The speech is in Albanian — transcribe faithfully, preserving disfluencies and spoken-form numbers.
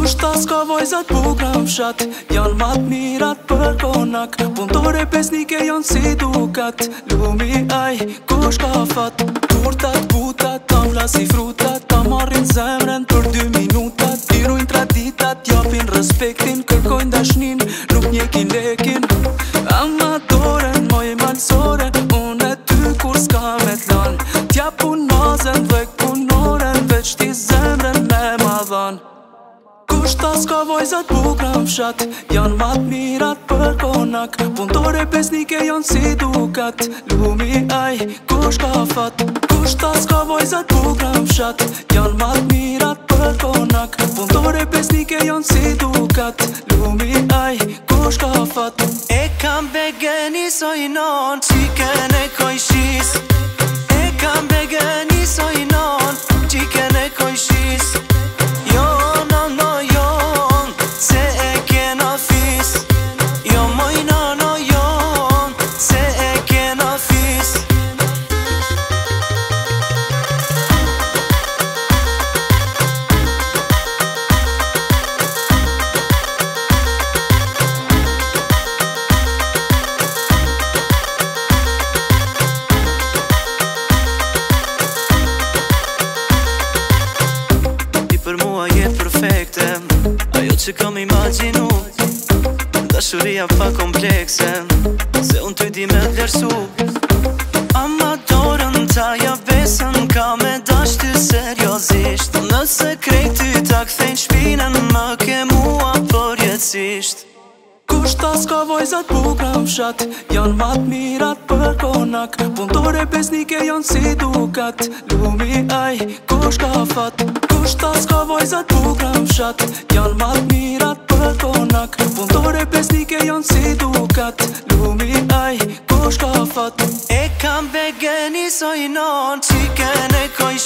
Kushta s'ka vojzat bukra fshat, janë mat mirat për konak. Punëtore pesnike janë si dukat, lumi aj, kush ka fat. Turtat, butat, tavla si frutat, ta marrin zemren për dy minutat. Tirujnë traditat, japin respektin, kërkojnë dashnin, nuk njekin lekin. Amatoren, moj malsoren, unë e ty kur s'ka me t'lan. T'ja punazen, vek punoren, veç ti zemren me ma dhan. Kushta s'ka vojzat bukra fshat, janë mat mirat për konak. Punëtore pesnike janë si dukat, lumi aj, kush ka fat. Kushta s'ka vojzat bukra fshat, janë mat mirat për konak. Punëtore pesnike janë si dukat, lumi aj, kush ka fat. E kam begeni sojnon, qiken e kojshis. E kam begeni sojnon, qiken e kojshis. Jo, no, no, jo, se e kena fis. Jo, moj, no, no, jo, se e kena fis. Për mua je perfekte, ajo që kam imaginu. Dashuria pa komplekse, se unë ty di me vlerësu. Amatorën ta ja besën, ka me dash ty seriosisht. Nëse krejt ty ta kthejnë shpinën, më ke mua përjetësisht. Kushta s'ka vojzat bukra fshat, janë mat mirat për konak. Punëtore pesnike janë si dukat, lumi aj, kush ka fat. Kushta s'ka vojzat bukra fshat, janë mat mirat për konak. Punëtore pesnike janë si dukat, lumi aj, kush ka fat. E kam begeni sojnon, qiken e kojsh